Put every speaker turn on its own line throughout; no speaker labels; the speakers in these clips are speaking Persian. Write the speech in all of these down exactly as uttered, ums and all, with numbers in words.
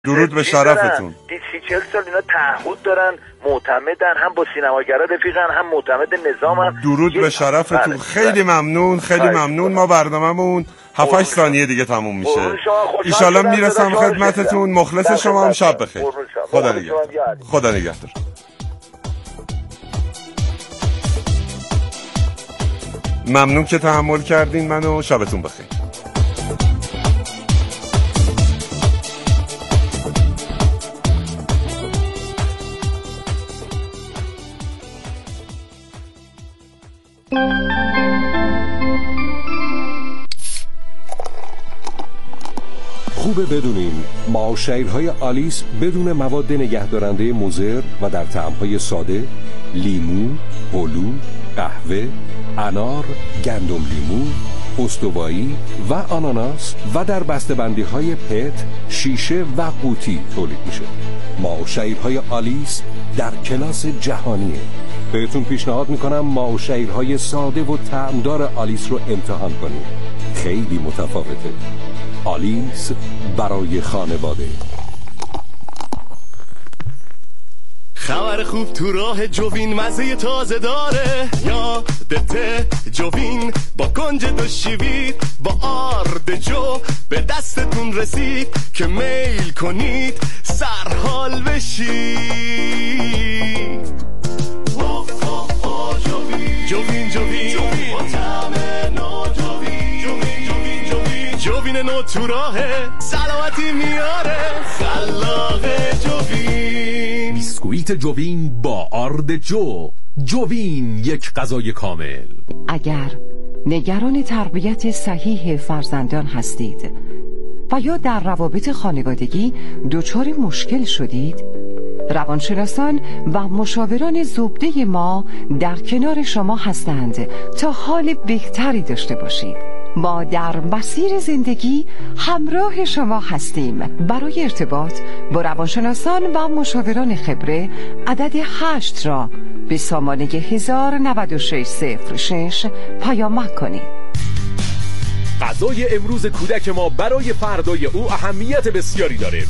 درود به شرفتون.
سی چهل سال اینا تعهد دارن، معتمدن، هم با سینماگرا رفیقن، هم معتمد نظامن.
درود به شرفتون. خیلی ممنون، خیلی ممنون. ما برنامه‌مون هفت هشت ثانیه دیگه تموم میشه. ان شاءالله میرسم خدمتتون. مخلص شما. هم شب بخیر. خدا نگهدار. خدا نگهدار. ممنون که تحمل کردین منو. شبتون بخیر.
خوبه بدونین معاشرهای آلیس بدون مواد نگهدارنده مضر و در طعم‌های ساده، لیمو، هلو، قهوه، انار، گندم لیمو، استوایی و آناناس و در بسته‌بندی‌های پت، شیشه و قوطی تولید میشه. معاشرهای آلیس در کلاس جهانیه. بهتون پیشنهاد میکنم معاشرهای ساده و طعمدار آلیس رو امتحان کنید. خیلی متفاوته. آلیس برای خانواده.
خبر خوب تو راه جوین مزه تازه داره، یادته جوین با کنج دو شیوید با آرد جو به دستتون رسید که میل کنید سرحال بشید. جوین جوین جوین با طعم نو جوین جوین جوین جوین جوین نو تو راهه سلامتی میاره خلاق جوین.
بیسکویت جوین با آرد جو. جوین یک غذای کامل.
اگر نگران تربیت صحیح فرزندان هستید و یا در روابط خانوادگی دچار مشکل شدید، روانشناسان و مشاوران زبده ما در کنار شما هستند تا حال بهتری داشته باشید. ما در مسیر زندگی همراه شما هستیم. برای ارتباط با روانشناسان و مشاوران خبره عدد هشت را به سامانه هزار و نود و شش صفر شش پیامک کنید.
غذای امروز کودک ما برای فردای او اهمیت بسیاری داره.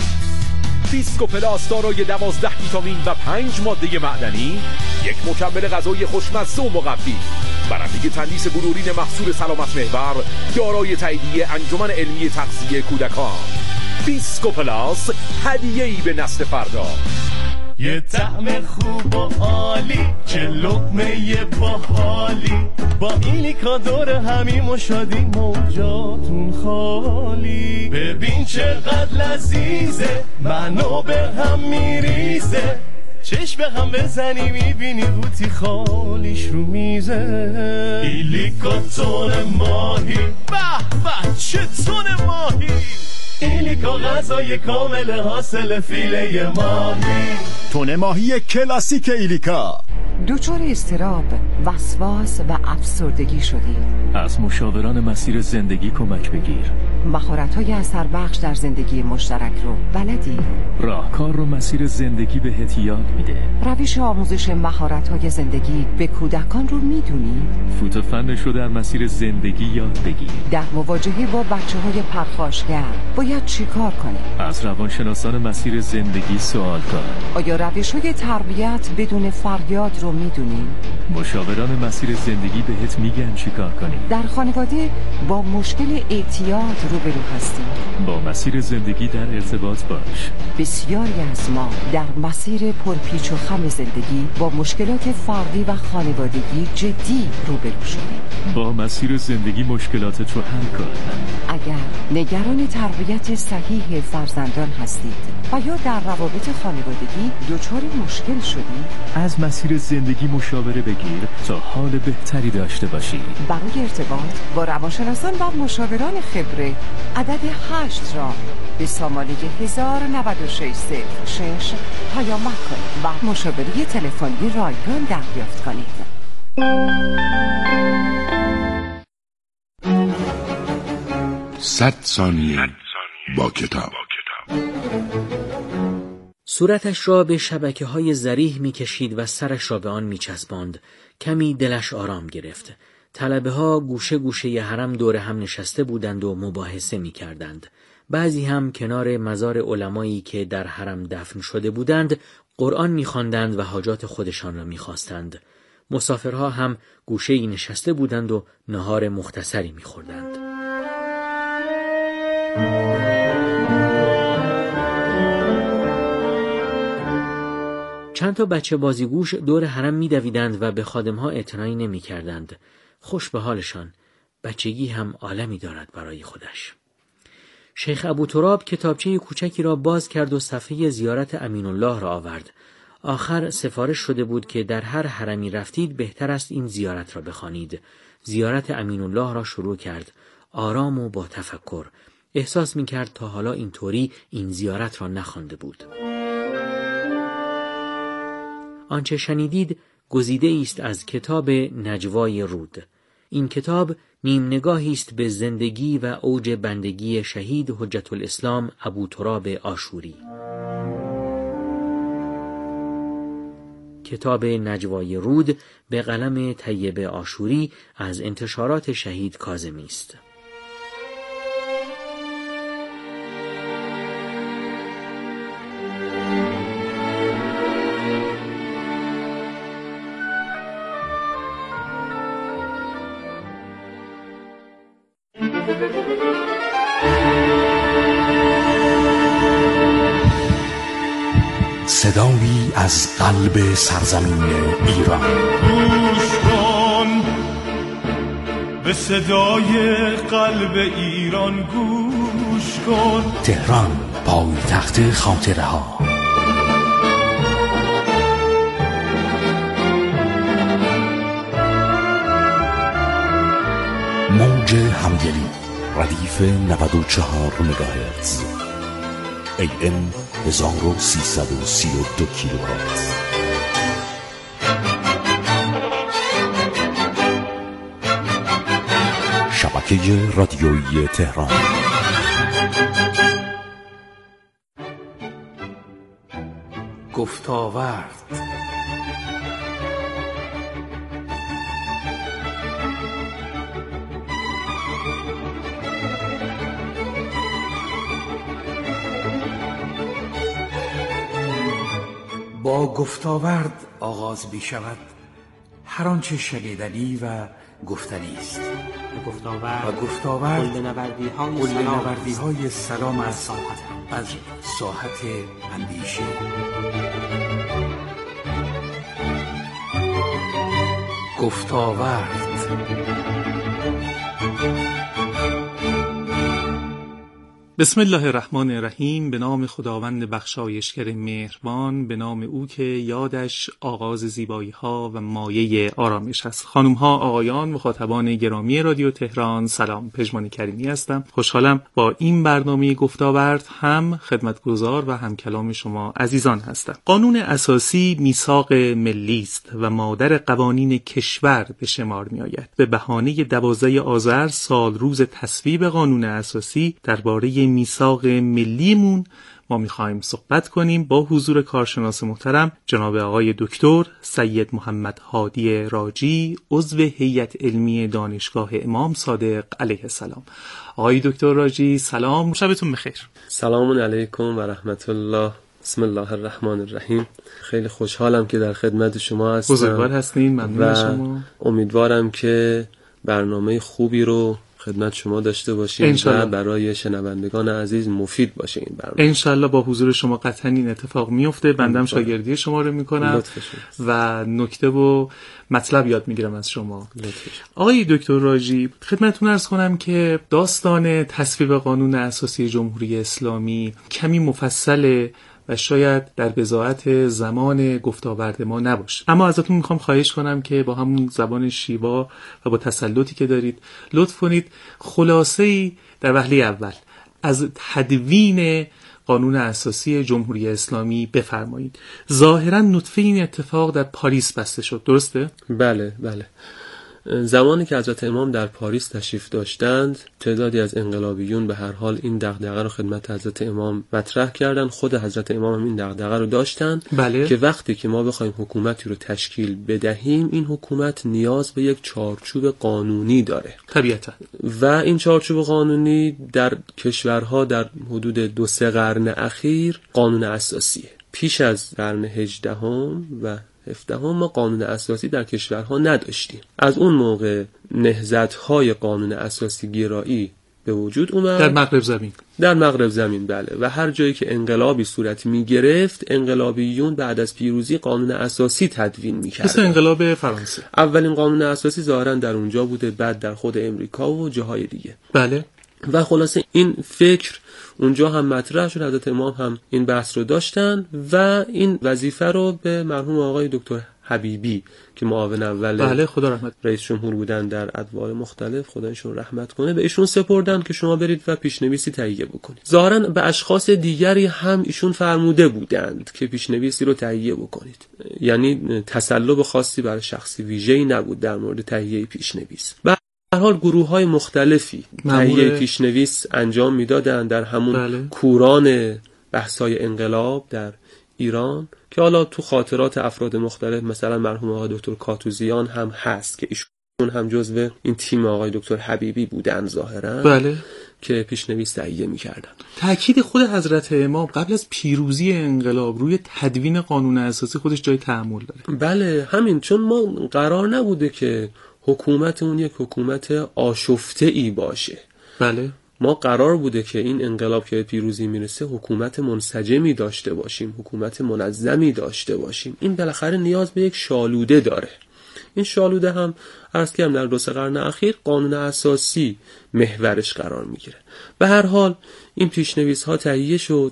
بیسکو پلاس دارای دوازده ویتامین و پنج ماده معدنی، یک مکمل غذایی خوشمزه و مقوی، برنده تندیس بلورین محصول سلامت محور، دارای تاییدیه انجمن علمی تغذیه کودکان. بیسکو پلاس، هدیه‌ای به نسل فردا.
یه طعم خوب و عالی، چه لقمه باحالی، با ایلیکا دور همیم و شادی موجاتون خالی. ببین چقدر لذیذه، منو به هم میریزه، چشم به هم بزنی میبینی بوتی خالیش رو میزه. ایلیکا تون ماهی، به به چه تون ماهی، ایلیکا غذای کامل حاصل فیله ماهی.
تون ماهی کلاسیک ایلیکا.
دچار اضطراب، وسواس و افسردگی شدید؟
از مشاوران مسیر زندگی کمک بگیر.
مهارت‌های اثربخش در زندگی مشترک رو بلدی؟
راهکار رو مسیر زندگی بهت یاد میده.
روش آموزش مهارت‌های زندگی به کودکان رو میدونی؟
فوت فنش رو در مسیر زندگی یاد بگیر.
در مواجهه با بچه‌های پرخاشگر باید چیکار کنی؟
از روانشناسان مسیر زندگی سوال کن.
آیا روش‌های تربیت بدون فریاد رو میدونی؟
مشاوران مسیر زندگی بهت میگن چیکار کنی.
در خانواده با مشکل اعتیاد روبرو هستیم.
با مسیر زندگی در ارتباط باش.
بسیاری از ما در مسیر پرپیچ و خم زندگی با مشکلات فردی و خانوادگی جدی روبرو شدیم.
با مسیر زندگی مشکلاتت رو حل کن.
اگر نگران تربیت صحیح فرزندان هستید و یا در روابط خانوادگی دچار مشکل شدید،
از مسیر زندگی مشاوره بگیر تا حال بهتری داشته باشی.
برای ارتباط با روانشناسان و مشاوران خبره عدد هشت را به سامانه هزار و نود و شش صفر شش پیامک کنید و مشاوره تلفنی رایگان دریافت کنید.
صد ثانیه با کتاب.
صورتش را به شبکه های زریح می کشید و سرش را به آن می چسباند. کمی دلش آرام گرفت. طلبه ها گوشه گوشه ی حرم دور هم نشسته بودند و مباحثه می کردند. بعضی هم کنار مزار علمایی که در حرم دفن شده بودند قرآن می‌خواندند و حاجات خودشان را می‌خواستند. مسافرها هم گوشه‌ای نشسته بودند و نهار مختصری می‌خوردند. چند تا بچه بازیگوش دور حرم می‌دویدند و به خادم‌ها اعتنایی نمی‌کردند. خوش به حالشان. بچگی هم عالمی دارد برای خودش. شیخ ابوتراب کتابچه کوچکی را باز کرد و صفحه زیارت امین الله را آورد. آخر سفارش شده بود که در هر حرمی رفتید بهتر است این زیارت را بخوانید. زیارت امین الله را شروع کرد. آرام و با تفکر. احساس می کرد تا حالا اینطوری این زیارت را نخوانده بود. آنچه شنیدید گزیده است از کتاب نجوای رود. این کتاب نیم نگاهی است به زندگی و اوج بندگی شهید حجت الاسلام ابوتراب عاشوری. کتاب نجوای رود به قلم طیب عاشوری از انتشارات شهید کاظمی است.
صدایی از قلب سرزمین ایران.
گوش کن به صدای قلب ایران، گوش کن.
تهران، پایتخت خاطره ها. موج همدلی، ردیف نود و چهار مگاهرتز، ای ام هزار و سیصد و سی و دو کیلوهرتز. شبکه رادیویی تهران.
گفتاورد. با گفتاورد آغاز می شود هر آنچه شنیدنی و گفتنی است.
و گفتاورد
و گفتاورد
قل نوردی های
قل
سلام,
نوردی های سلام
از
از
ساحت
از ساحت اندیشه. گفتاورد.
بسم الله الرحمن الرحیم. به نام خداوند بخشایشگر مهربان، به نام او که یادش آغاز زیبایی ها و مایه آرامش است. خانم ها، آقایان، مخاطبان گرامی رادیو تهران، سلام. پژمان کریمی هستم. خوشحالم با این برنامه گفتاورد هم خدمتگزار و هم کلام شما عزیزان هستم. قانون اساسی میثاق ملی است و مادر قوانین کشور به شمار می آید. به بهانه دوازده آذر سال روز تصویب قانون اساسی درباره میثاق ملیمون ما میخوایم صحبت کنیم با حضور کارشناس محترم جناب آقای دکتر سید محمد هادی راجی، عضو هیئت علمی دانشگاه امام صادق علیه السلام. آقای دکتر راجی سلام، شبتون بخیر.
سلام علیکم و رحمت الله. بسم الله الرحمن الرحیم. خیلی خوشحالم که در خدمت شما هستم.
بزرگوار هستین، ممنون شما.
امیدوارم که برنامه خوبی رو خدمت شما داشته باشیم و برای شنوندگان عزیز مفید باشه این برنامه.
انشالله با حضور شما قطعا این اتفاق میفته. بندم شاگردی شما رو میکنم و نکته و مطلب یاد میگیرم از شما. آقای دکتر راجی، خدمتتون عرض کنم که داستان تصویب قانون اساسی جمهوری اسلامی کمی مفصله و شاید در بضاعت زمان گفتاورد ما نباشه، اما ازتون میخوام خواهش کنم که با همون زبان شیوا و با تسلطی که دارید لطف کنید خلاصه‌ای در وهله اول از تدوین قانون اساسی جمهوری اسلامی بفرمایید. ظاهرا نطفه این اتفاق در پاریس بسته شد، درسته؟
بله بله. زمانی که حضرت امام در پاریس تشریف داشتند، تعدادی از انقلابیون به هر حال این دغدغه رو خدمت حضرت امام مطرح کردند. خود حضرت امام هم این دغدغه رو داشتند
بله.
که وقتی که ما بخوایم حکومتی رو تشکیل بدهیم، این حکومت نیاز به یک چارچوب قانونی داره
طبیعتا، و
این چارچوب قانونی در کشورها در حدود دو سه قرن اخیر قانون اساسیه. پیش از قرن هجدهم و هفدهم ما قانون اساسی در کشورها نداشتیم. از اون موقع نهضت‌های قانون اساسی گرایی به وجود اومد
در مغرب زمین.
در مغرب زمین بله، و هر جایی که انقلابی صورت می گرفت، انقلابیون بعد از پیروزی قانون اساسی تدوین می کردن.
مثل انقلاب فرانسه.
اولین قانون اساسی ظاهرا در اونجا بوده، بعد در خود امریکا و جاهای دیگه.
بله.
و خلاصه این فکر اونجا هم مطرح شد، حضرت امام هم این بحث رو داشتن و این وظیفه رو به مرحوم آقای دکتر حبیبی که معاون اول
بله خدا رحمت
رئیس جمهور بودن در ادوار مختلف، خدا ایشون رحمت کنه، به ایشون سپردن که شما برید و پیشنویسی تهیه بکنید. ظاهرا به اشخاص دیگری هم ایشون فرموده بودند که پیشنویسی رو تهیه بکنید، یعنی تسلب خاصی برای شخصی ویژه‌ای نبود در مورد تهیه پیشنویس. به هر حال گروه‌های مختلفی تهیه پیشنویس انجام میدادند در همون
بله.
کوران بحث‌های انقلاب در ایران که حالا تو خاطرات افراد مختلف مثلا مرحوم آقای دکتر کاتوزیان هم هست که ایشون هم جزو این تیم آقای دکتر حبیبی بودن ظاهرا
بله.
که پیشنویس تهیه می‌کردن.
تأکید خود حضرت امام قبل از پیروزی انقلاب روی تدوین قانون اساسی خودش جای تأمل داره.
بله همین، چون ما قرار نبوده که حکومت اون یک حکومت آشفته ای باشه.
بله.
ما قرار بوده که این انقلاب که پیروزی میرسه حکومت منسجمی داشته باشیم، حکومت منظمی داشته باشیم. این بالاخره نیاز به یک شالوده داره. این شالوده هم عرض کردم در دو سه قرن اخیر قانون اساسی محورش قرار میگیره. به هر حال این پیشنویس ها تهیه شد.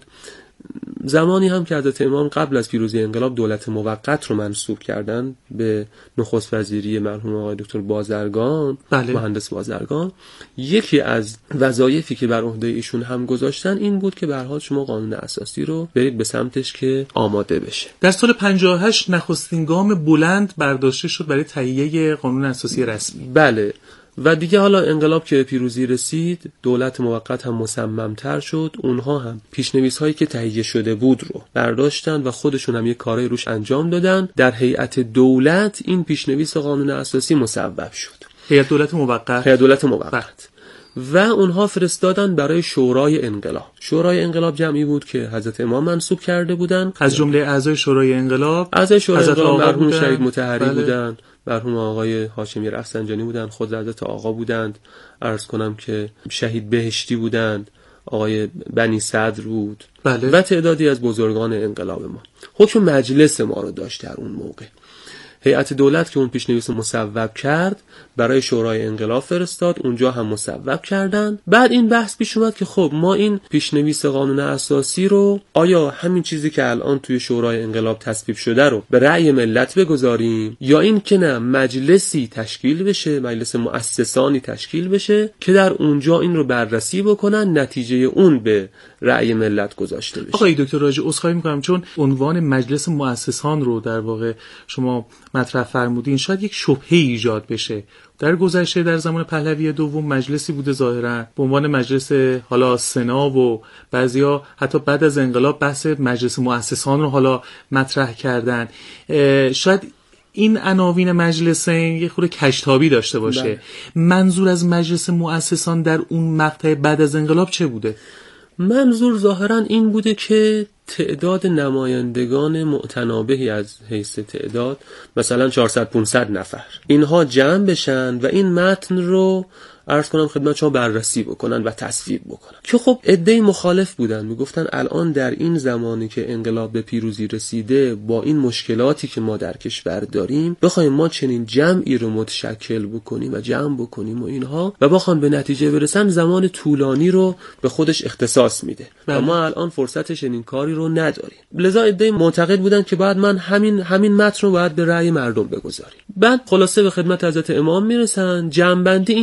زمانی هم که حضرت امام قبل از پیروزی انقلاب دولت موقت رو منصوب کردن به نخست وزیری مرحوم آقای دکتر بازرگان،
بله.
مهندس بازرگان، یکی از وظایفی که بر عهده ایشون هم گذاشتن این بود که به هر حال شما قانون اساسی رو برید به سمتش که آماده بشه.
در سال پنجاه و هشت نخستین گام بلند برداشته شد برای تهیه قانون اساسی رسمی.
بله. و دیگه حالا انقلاب که پیروزی رسید، دولت موقت هم مصمم‌تر شد. اونها هم پیشنویس هایی که تهیه شده بود رو برداشتن و خودشون هم یه کارای روش انجام دادن. در هیئت دولت این پیشنویس قانون اساسی مصوب شد.
هیئت دولت موقت.
هیئت دولت موقت. و اونها فرستادن برای شورای انقلاب. شورای انقلاب جمعی بود که حضرت امام منصوب کرده بودن.
از جمله اعضای شورای انقلاب
اعضای شورای انقلاب مرحوم شهید مطهری
بله.
بودن، مرحوم آقای هاشمی رفسنجانی بودند، خود حضرت آقا بودند، عرض کنم که شهید بهشتی بودند، آقای بنی صدر بود
بله.
و تعدادی از بزرگان انقلاب ما. حکم مجلس ما رو داشت در اون موقع. هیئت دولت که اون پیشنویس مصوب کرد برای شورای انقلاب فرستاد، اونجا هم مصوب کردن. بعد این بحث پیش اومد که خب ما این پیشنویس قانون اساسی رو آیا همین چیزی که الان توی شورای انقلاب تصویب شده رو به رأی ملت بگذاریم یا این که نه مجلسی تشکیل بشه، مجلس مؤسسانی تشکیل بشه که در اونجا این رو بررسی بکنن، نتیجه اون به رأی ملت گذاشته بشه.
آقای دکتر راجع عذرخواهی می‌کنم چون عنوان مجلس مؤسسان رو در واقع شما مطرح فرمودین، شاید یک شبهه ایجاد بشه. در گذشته در زمان پهلوی دوم مجلسی بوده ظاهرا به عنوان مجلس حالا سنا و بعضیا حتی بعد از انقلاب بحث مجلس مؤسسان رو حالا مطرح کردن. شاید این عناوین مجلسین یه خورده کشتابی داشته باشه. بله. منظور از مجلس مؤسسان در اون مقطع بعد از انقلاب چه بوده؟
منظور ظاهرا این بوده که تعداد نمایندگان معتنابهی از حیث تعداد مثلا چهارصد پانصد نفر اینها جمع بشن و این متن رو عرض کنم خدمت شما بررسی بکنن و تصویب بکنن. که خب عده‌ای مخالف بودن، میگفتن الان در این زمانی که انقلاب به پیروزی رسیده با این مشکلاتی که ما در کشور داریم بخوایم ما چنین جمعی رو متشکل بکنیم و جمع بکنیم و اینها و بخوام به نتیجه برسن زمان طولانی رو به خودش اختصاص میده و ما الان فرصت چنین کاری رو نداریم. لذا عده‌ای معتقد بودن که بعد من همین همین متن رو باید به رأی مردم بگذاریم. بعد خلاصه به خدمت حضرت امام میرسن، جمع‌بندی این میشه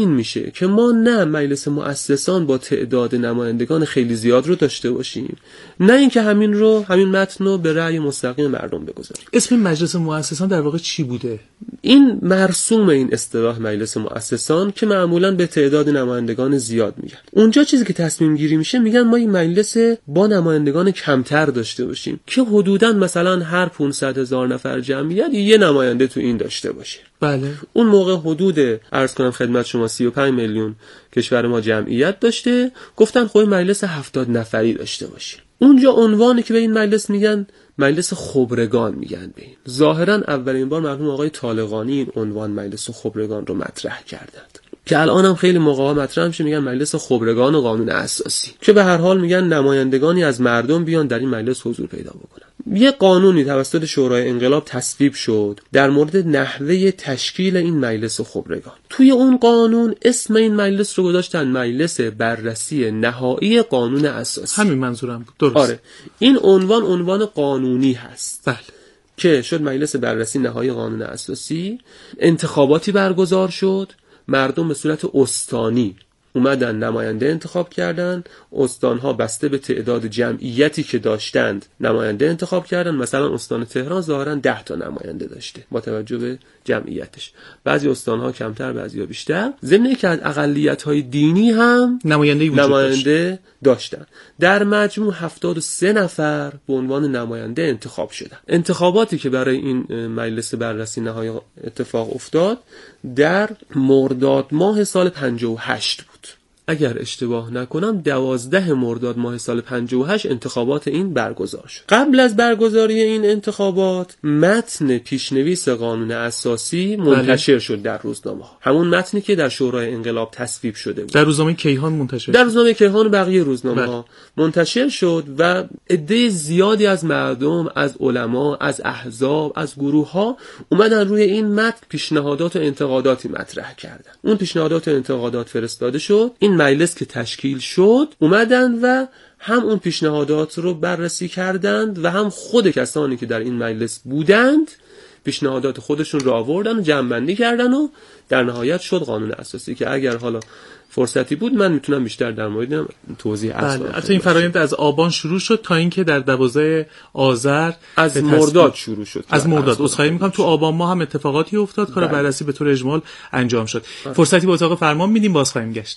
اینه که ما نه مجلس مؤسسان با تعداد نمایندگان خیلی زیاد رو داشته باشیم، نه اینکه همین رو همین متن رو به رأی مستقیم مردم بگذاریم.
اسم مجلس مؤسسان در واقع چی بوده؟
این مرسوم این اصطلاح مجلس مؤسسان که معمولاً به تعداد نمایندگان زیاد میگن. اونجا چیزی که تصمیم گیری میشه میگن ما این مجلس با نمایندگان کمتر داشته باشیم که حدوداً مثلا هر پانصد هزار نفر جمعیت یه نماینده تو این داشته باشه.
بله.
اون موقع حدود عرض کنم خدمت شما سی و پنج میلیون کشور ما جمعیت داشته، گفتن خب مجلس هفتاد نفری داشته باشه. اونجا عنوانی که به این مجلس میگن مجلس خبرگان میگن به این. ظاهرا اولین بار مرحوم آقای طالقانی این عنوان مجلس خبرگان رو مطرح کردند که الان هم خیلی موقعا مطرح میشه، میگن مجلس خبرگان و قانون اساسی، که به هر حال میگن نمایندگانی از مردم بیان در این مجلس حضور پیدا بکنن. یه قانونی توسط شورای انقلاب تصویب شد در مورد نحوه تشکیل این مجلس خبرگان. توی اون قانون اسم این مجلس رو گذاشتن مجلس بررسی نهایی قانون اساسی.
همین منظورم بود. درست.
آره. این عنوان عنوان قانونی هست.
بله.
که شد مجلس بررسی نهایی قانون اساسی. انتخاباتی برگزار شد، مردم به صورت استانی اومدن نماینده انتخاب کردن، استانها بسته به تعداد جمعیتی که داشتند نماینده انتخاب کردن. مثلا استان تهران ظاهرا ده تا نماینده داشته با توجه به جمعیتش، بعضی استانها کمتر بعضی‌ها بیشتر. ضمن اینکه از اقلیت‌های دینی هم
نماینده وجود
نماینده داشتن. در مجموع هفتاد و سه نفر به عنوان نماینده انتخاب شدن. انتخاباتی که برای این مجلس بررسی نهایی اتفاق افتاد در مرداد ماه سال پنجاه و هشت بود. اگر اشتباه نکنم دوازده مرداد ماه سال پنجاه و هشت انتخابات این برگزار شد. قبل از برگزاری این انتخابات متن پیشنویس قانون اساسی منتشر شد در روزنامه ها. همون متنی که در شورای انقلاب تصویب شده بود.
در روزنامه کیهان منتشر
در روزنامه کیهان و بقیه روزنامه ها منتشر شد و عده زیادی از مردم، از علما، از احزاب، از گروه ها اومدن روی این متن پیشنهادات و انتقاداتی مطرح کردن. اون پیشنهادات و انتقادات فرستاده شد. این مجلس که تشکیل شد اومدن و هم اون پیشنهادات رو بررسی کردند و هم خود کسانی که در این مجلس بودند پیشنهادات خودشون رو آوردن و جمع‌بندی کردن و در نهایت شد قانون اساسی که اگر حالا فرصتی بود من میتونم بیشتر در مورد توضیح اصلا.
بله. حتی این فرآیند از آبان شروع شد تا اینکه در دوازده آذر
از مرداد شروع شد.
از مرداد عذرخواهی میکنم تو آبان ما هم اتفاقاتی افتاد، کار بررسی به طور اجمال انجام شد. بله. فرصتی به اتاق فرمان میدیم، باز خواهیم گشت.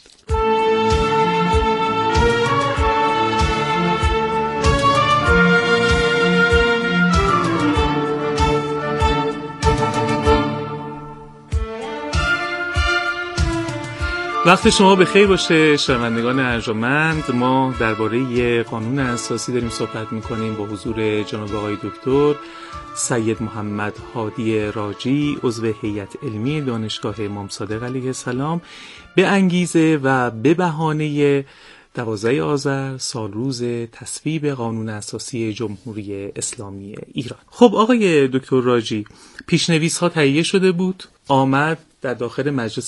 وقت شما به خیر باشه شنوندگان ارجمند. ما درباره قانون اساسی داریم صحبت میکنیم با حضور جناب آقای دکتر سید محمد هادی راجی، عضو هیئت علمی دانشگاه امام صادق علیه السلام، به انگیزه و به بهانه دوازده آذر سال روز تصویب قانون اساسی جمهوری اسلامی ایران. خب آقای دکتر راجی، پیشنویس ها تهیه شده بود، آمد در داخل مجلس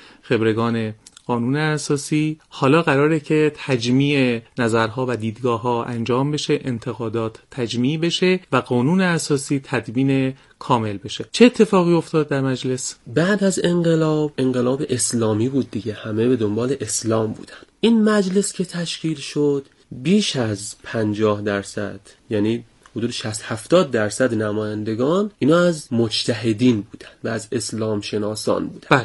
خبرگان قانون اساسی. حالا قراره که تجمیع نظرها و دیدگاه‌ها انجام بشه، انتقادات تجمیع بشه و قانون اساسی تدوین کامل بشه. چه اتفاقی افتاد در مجلس؟
بعد از انقلاب، انقلاب اسلامی بود دیگه، همه به دنبال اسلام بودن. این مجلس که تشکیل شد بیش از پنجاه درصد یعنی حدود شصت هفتاد درصد نمایندگان اینا از مجتهدین بودن و از اسلام شناسان بودن.
بله.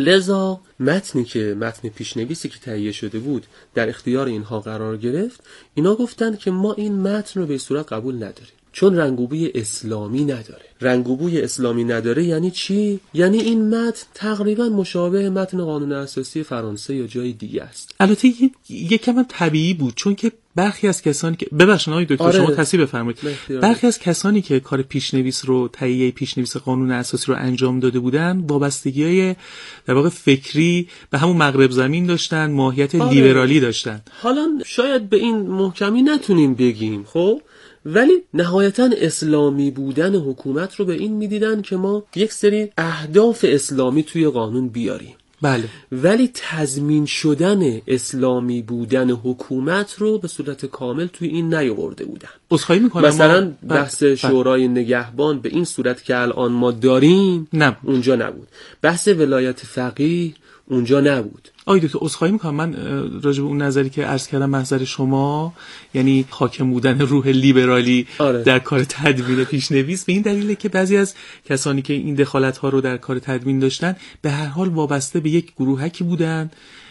لذا متنی که متن پیشنویسی که تهیه شده بود در اختیار اینها قرار گرفت. اینا گفتن که ما این متن رو به صورت قبول نداریم چون رنگوبوی اسلامی نداره. رنگوبوی اسلامی نداره یعنی چی؟ یعنی این متن تقریبا مشابه متن قانون اساسی فرانسه یا جای دیگه است.
البته یکم هم طبیعی بود چون که برخی از کسانی که ببخشید آقای دکتر آره. شما تصحیح بفرمایید. برخی از کسانی که کار پیشنویس رو تهیه پیشنویس قانون اساسی رو انجام داده بودن وابستگی‌های در واقع فکری به همون مغرب زمین داشتن، ماهیت آره. لیبرالی داشتن.
حالا شاید به این محکمی نتونیم بگیم خب، ولی نهایتا اسلامی بودن حکومت رو به این میدیدن که ما یک سری اهداف اسلامی توی قانون بیاریم.
بله.
ولی تضمین شدن اسلامی بودن حکومت رو به صورت کامل توی این نیاورده بودن.
عذرخواهی میکنم
مثلا بحث شورای نگهبان به این صورت که الان ما داریم
نبود.
اونجا نبود. بحث ولایت فقیه اونجا نبود.
آقای دکتر عذرخواهی میکنم، من راجع به اون نظری که عرض کردم محضر شما، یعنی حاکم بودن روح لیبرالی آره. در کار تدوین پیشنویس به این دلیله که بعضی از کسانی که این دخالت ها رو در کار تدوین داشتن به هر حال وابسته به یک گروهکی بودن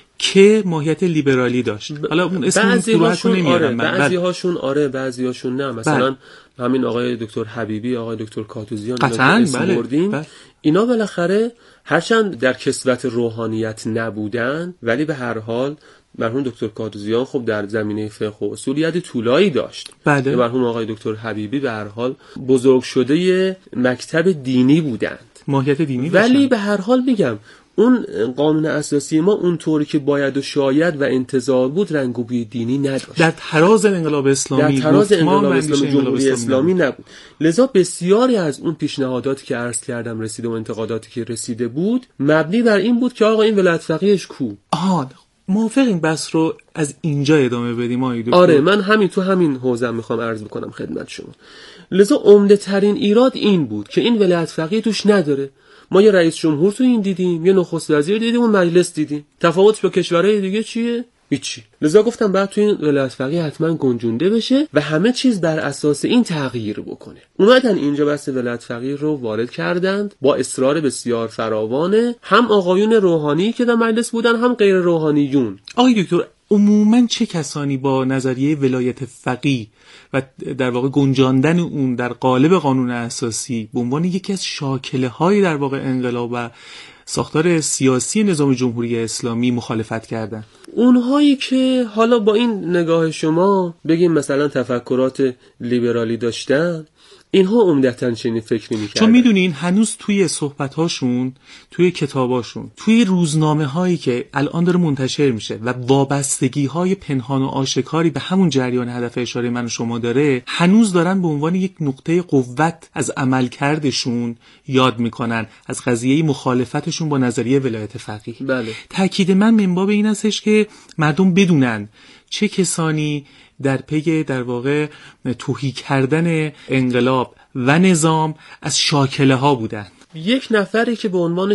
که ماهیت لیبرالی داشت. حالا اون اسم گروهشون نمیارم.
آره، بعضی هاشون آره بعضی هاشون نه. مثلا بله. همین آقای دکتر حبیبی، آقای دکتر کاتوزیان
قطعاً بله.
بله. اینا بالاخره هرچند در کسوت روحانیت نبودن ولی به هر حال مرحوم دکتر کاتوزیان خب در زمینه فقه و اصول یاد طولایی داشت.
بله.
مرحوم آقای دکتر حبیبی به هر حال بزرگ شده مکتب دینی بودند.
ماهیت دینی
ولی
داشتن.
به هر حال میگم اون قانون اساسی ما اونطوری که باید و شاید و انتظار بود رنگ و بوی دینی نداشت.
در تراز انقلاب اسلامی
در تراز انقلاب اسلامی جمهوری اسلامی نبود. لذا بسیاری از اون پیشنهاداتی که عرض کردم رسیده و انتقاداتی که رسیده بود مبنی بر این بود که آقا این ولایت فقیهش کو.
آها موافق این بحث رو از اینجا ادامه بدیم آقای دکتر؟
آره من همین تو همین حوزه میخوام عرض بکنم خدمت شما. لذا عمده ترین ایراد این بود که این ولایت فقیه توش نداره. ما یه رئیس جمهور تو این دیدیم، یه نخست وزیر دیدیم و مجلس دیدیم. تفاوتش با کشورهای دیگه چیه؟ هیچی. لذا گفتم بعد تو این ولایت فقیه حتما گنجونده بشه و همه چیز بر اساس این تغییر بکنه. اومدن اینجا بحث ولایت فقیه رو وارد کردند با اصرار بسیار فراوانه، هم آقایون روحانی که در مجلس بودن هم غیر روحانیون.
آقای دکتر عموما چه کسانی با نظریه ولایت فقیه و در واقع گنجاندن اون در قالب قانون اساسی به عنوان یکی از شاکله‌های در واقع انقلاب و ساختار سیاسی نظام جمهوری اسلامی مخالفت کردن؟
اونهایی که حالا با این نگاه شما بگیم مثلا تفکرات لیبرالی داشتن، اینها عمدتاً چنین فکری می‌کردن.
چون میدونین هنوز توی صحبت‌هاشون، توی کتاباشون، توی روزنامه‌هایی که الان داره منتشر میشه و وابستگی‌های پنهان و آشکاری به همون جریان هدف اشاره من و شما داره، هنوز دارن به عنوان یک نقطه قوت از عملکردشون یاد میکنن، از قضیه مخالفتشون با نظریه ولایت فقیه.
بله.
تأکید من من باب این هستش که مردم بدونن چه کسانی در پی در واقع توهی کردن انقلاب و نظام از شاکله ها بودن.
یک نفری که به عنوان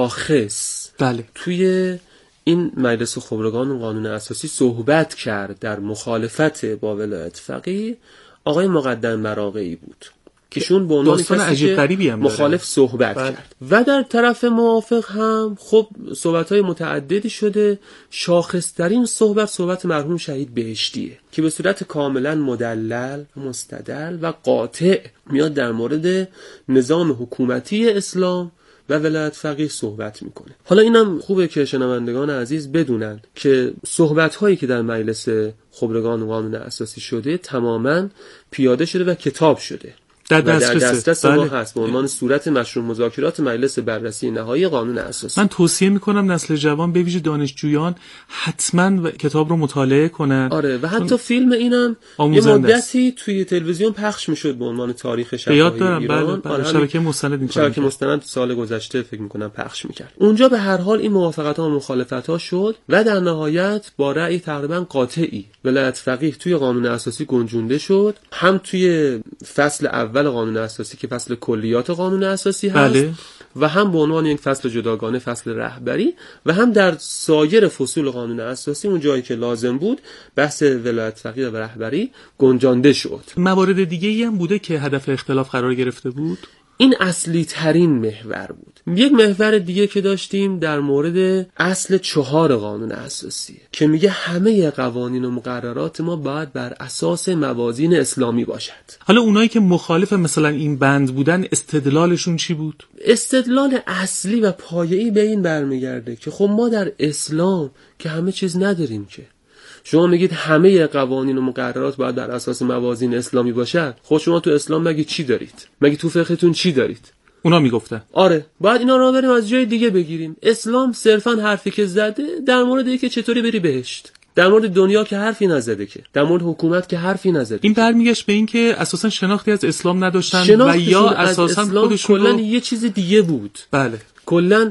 شاخص
بله
توی این مجلس خبرگان و قانون اساسی صحبت کرد در مخالفت با ولایت فقیه، آقای مقدم مراغه‌ای بود که شون به عنوان کسی که مخالف صحبت بله. کرد. و در طرف موافق هم خب صحبت‌های متعددی شده. شاخص‌ترین صحبت صحبت مرحوم شهید بهشتیه که به صورت کاملا مدلل، مستدل و قاطع میاد در مورد نظام حکومتی اسلام و ولایت فقیه صحبت میکنه. حالا اینم خوبه که شنوندگان عزیز بدونن که صحبت‌هایی که در مجلس خبرگان و قانون اساسی شده تماماً پیاده شده و کتاب شده.
در دسترس
ما هست به عنوان صورت مشروع مذاکرات مجلس بررسی نهایی قانون اساسی.
من توصیه میکنم نسل جوان به ویژه دانشجویان حتما کتاب رو مطالعه کنن.
آره و حتی فیلم اینم یه مدتی توی تلویزیون پخش میشد به عنوان تاریخ شفاهی ایران.
بله بله. آره شبکه مستند این
شبکه مستند سال گذشته فکر میکنم پخش میکرد. اونجا به هر حال این موافقت ها و مخالفت ها شد و در نهایت با رأی تقریبا قاطعی ولایت فقیه توی قانون اساسی گنجونده شد. هم توی فصل اول قانون اساسی که فصل کلیات قانون اساسی هست
بله.
و هم به عنوان یک فصل جداگانه فصل رهبری و هم در سایر فصول قانون اساسی اون جایی که لازم بود بحث ولایت فقیه و رهبری گنجانده شد.
موارد دیگه ای هم بوده که هدف اختلاف قرار گرفته بود.
این اصلی ترین محور بود. یک محور دیگه که داشتیم در مورد اصل چهار قانون اساسی که میگه همه قوانین و مقررات ما باید بر اساس موازین اسلامی باشد.
حالا اونایی که مخالف مثلا این بند بودن استدلالشون چی بود؟
استدلال اصلی و پایه‌ای به این برمیگرده که خب ما در اسلام که همه چیز نداریم که شما میگید همه قوانین و مقررات باید بر اساس موازین اسلامی باشد. خود شما تو اسلام مگه چی دارید؟ مگه تو فقهتون چی دارید؟
اونا میگفتن
آره باید اینا رو بریم از جای دیگه بگیریم. اسلام صرفا حرفی که زده در مورد اینکه چطوری بری بهشت، در مورد دنیا که حرفی نزده، که در مورد حکومت که حرفی نزده.
این برمیگشت به این که اساسا شناختی از اسلام نداشتن و یا اساسا خودشون
کلا یه چیز دیگه بود.
بله
کلا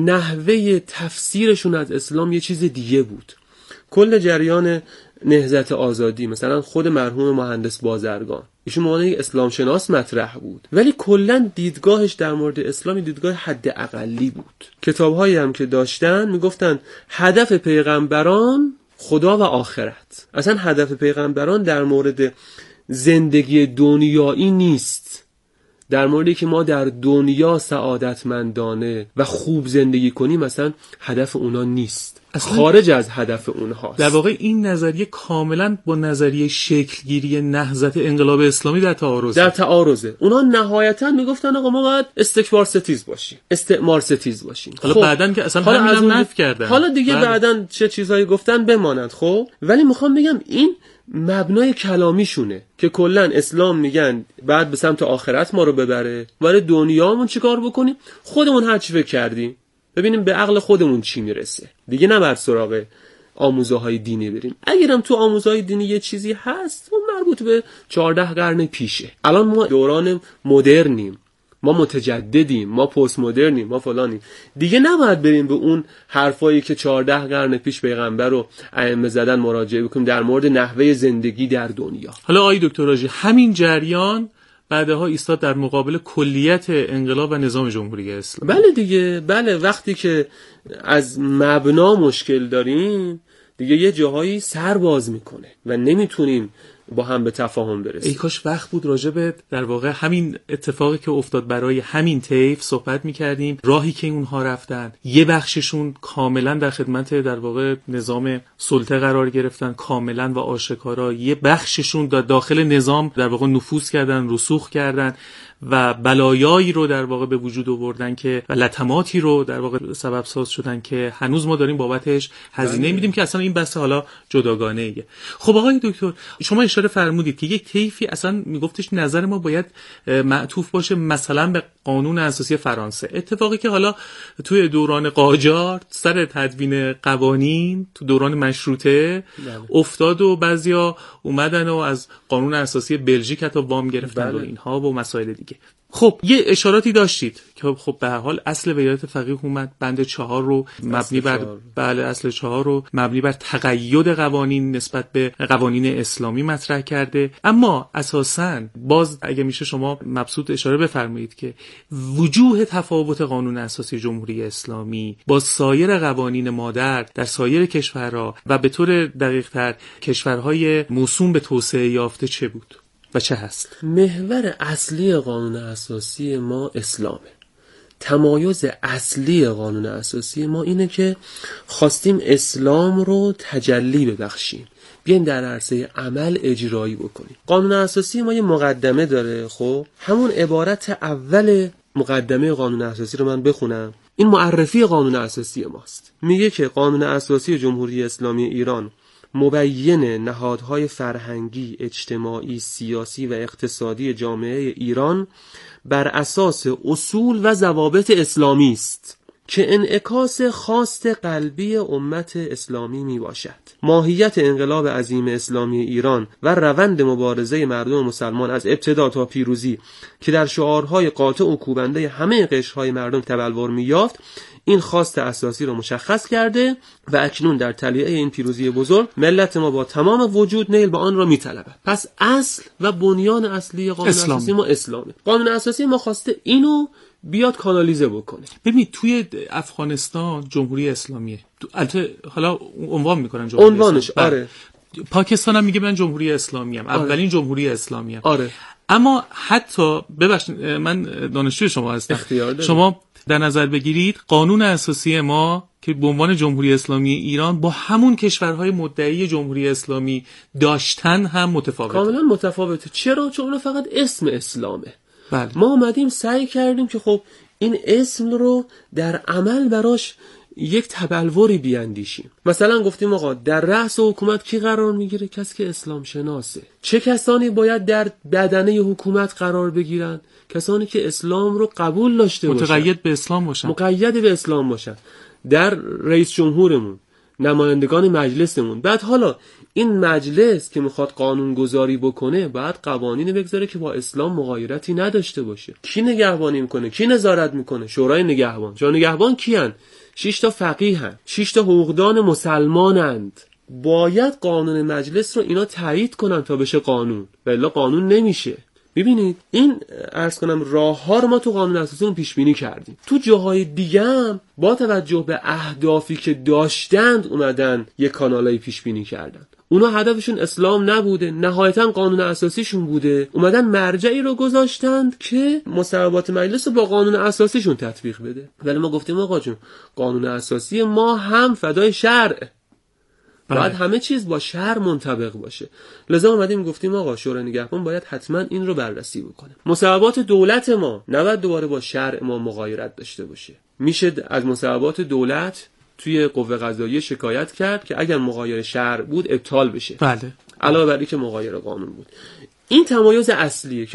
نحوه تفسیرشون از اسلام یه چیز دیگه بود. کل جریان نهضت آزادی مثلا خود مرحوم مهندس بازرگان ایشون معنی اسلام شناس مطرح بود، ولی کلا دیدگاهش در مورد اسلام دیدگاه حد اقلی بود. کتاب‌هایی هم که داشتن میگفتن هدف پیغمبران خدا و آخرت. اصلا هدف پیغمبران در مورد زندگی دنیایی نیست، در موردی که ما در دنیا سعادتمندانه و خوب زندگی کنیم مثلا هدف اونا نیست، خارج از هدف اونهاست.
در واقع این نظریه کاملا با نظریه شکلگیری نهضت انقلاب اسلامی در تعارضه.
در تعارضه. اونا نهایتا میگفتن آقا ما باید استکبار ستیز باشیم، استعمار ستیز باشیم.
حالا
خب
بعدن که اصلا
حالا
همین هم نفی کردن،
حالا دیگه
بله.
بعدن چه چیزایی گفتن بمانند. خب ولی میخوام بگم این مبنای کلامیشونه که کلن اسلام میگن بعد به سمت آخرت ما رو ببره، ولی دنیامون چیکار بکنیم؟ خودمون هر چی فکر کردیم ببینیم به عقل خودمون چی میرسه، دیگه نباید سراغ آموزه‌های دینی بریم. اگرم تو آموزه‌های دینی یه چیزی هست اون مربوط به چهارده قرن پیشه. الان ما دوران مدرنیم، ما متجددیم، ما پست مدرنیم، ما فلانیم، دیگه نباید بریم به اون حرفایی که چهارده قرن پیش پیغمبر رو ائمه زدن مراجعه بکنیم در مورد نحوه زندگی در دنیا.
حالا آقای دکتر راجی همین جریان بعدها ایستاد در مقابل کلیت انقلاب و نظام جمهوری اسلامی.
بله دیگه، بله وقتی که از مبنا مشکل داریم دیگه یه جاهایی سر باز میکنه و نمیتونیم با هم به تفاهم برسیم.
ای کاش وقت بود راجع به در واقع همین اتفاقی که افتاد برای همین طیف صحبت میکردیم، راهی که اونها رفتن، یه بخششون کاملا در خدمت در واقع نظام سلطه قرار گرفتن کاملا و آشکارا، یه بخششون در داخل نظام در واقع نفوذ کردن، رسوخ کردن و بلایایی رو در واقع به وجود آوردن که و لطماتی رو در واقع سبب ساز شدن که هنوز ما داریم بابتش هزینه میدیم که اصلا این بحث حالا جداگانه ایه. خب آقای دکتر شما اشاره فرمودید که یک طیفی اصلا میگفتش نظر ما باید معطوف باشه مثلا به قانون اساسی فرانسه، اتفاقی که حالا توی دوران قاجار سر تدوین قوانین تو دوران مشروطه افتاد و بعضیا اومدن و از قانون اساسی بلژیک حتی وام گرفتن و اینها و مسائل دیگه. خب یه اشاراتی داشتید که خب به هر حال اصل ولایت فقیه اومد بند چهار رو مبنی بر بله اصل چهار رو مبنی بر تقید قوانین نسبت به قوانین اسلامی مطرح کرده، اما اساساً باز اگه میشه شما مبسوط اشاره بفرمایید که وجوه تفاوت قانون اساسی جمهوری اسلامی با سایر قوانین مادر در سایر کشورها و به طور دقیق‌تر کشورهای موسوم به توسعه یافته چه بود و چه هست؟
محور اصلی قانون اساسی ما اسلامه. تمایز اصلی قانون اساسی ما اینه که خواستیم اسلام رو تجلی ببخشیم، بیایم در عرصه عمل اجرایی بکنیم. قانون اساسی ما یه مقدمه داره، خب همون عبارت اول مقدمه قانون اساسی رو من بخونم. این معرفی قانون اساسی ماست. میگه که قانون اساسی جمهوری اسلامی ایران مبین نهادهای فرهنگی، اجتماعی، سیاسی و اقتصادی جامعه ایران بر اساس اصول و ضوابط اسلامی است که انعکاس خواست قلبی امت اسلامی می باشد. ماهیت انقلاب عظیم اسلامی ایران و روند مبارزه مردم مسلمان از ابتدا تا پیروزی که در شعارهای قاطع و کوبنده همه قشرهای مردم تبلور می یافت این خواست اساسی را مشخص کرده و اکنون در تلیعه این پیروزی بزرگ ملت ما با تمام وجود نیل به آن را میطلبد. پس اصل و بنیان اصلی قانون اسلام. اساسی ما اسلامه. قانون اساسی ما خواسته اینو بیاد کانالیزه بکنه.
ببینید توی افغانستان جمهوری اسلامیه، البته حالا عنوان میکنن جمهوری
عنوانش
اسلامی.
آره.
پاکستان هم میگه من جمهوری اسلامی ام، آره. اولین جمهوری اسلامی ام.
آره.
اما حتی ببخشید من دانشجوی شما هستم، شما در نظر بگیرید قانون اساسی ما که به عنوان جمهوری اسلامی ایران با همون کشورهای مدعی جمهوری اسلامی داشتن هم متفاوته.
کاملا متفاوته. چرا؟ چون فقط اسم اسلامه.
بله.
ما اومدیم سعی کردیم که خب این اسم رو در عمل براش یک تبلوری بیاندیشیم. مثلا گفتیم آقا در رأس حکومت کی قرار میگیره؟ کسی که اسلام شناسه. چه کسانی باید در بدنه حکومت قرار بگیرن؟ کسانی که اسلام رو قبول داشته باشن،
متقید به اسلام باشن،
مقید به اسلام باشن. در رئیس جمهورمون، نمایندگان مجلسمون. بعد حالا این مجلس که میخواد قانون گذاری بکنه بعد قوانین بگذاره که با اسلام مغایرتی نداشته باشه. کی نگهبانی میکنه؟ کی نظارت میکنه؟ شورای نگهبان. شورای نگهبان کیان؟ شش تا فقیه هن، شش تا حقوقدان مسلمانند. باید قانون مجلس رو اینا تایید کنن تا بشه قانون، و الا قانون نمیشه. ببینید این عرض کنم راه ها رو ما تو قانون اساسی اون پیش بینی کردیم. تو جاهای دیگه هم با توجه به اهدافی که داشتند اومدن یک کانالای پیش بینی کردن. اونا هدفشون اسلام نبوده، نهایتا قانون اساسیشون بوده. اومدن مرجعی رو گذاشتند که مصوبات مجلس رو با قانون اساسیشون تطبیق بده. ولی ما گفتیم آقا جون قانون اساسی ما هم فدای شرع، باید همه چیز با شرع منطبق باشه. لذا اومدیم گفتیم آقا شورای نگهبان باید حتما این رو بررسی بکنه. مصوبات دولت ما نباید دوباره با شرع ما مغایرت داشته باشه. میشه از مصوبات دولت توی قوه قضاییه شکایت کرد که اگر مغایر شرع بود ابطال بشه،
بله،
علاوه بر اینکه مغایر قانون بود. این تمایز اصلیه که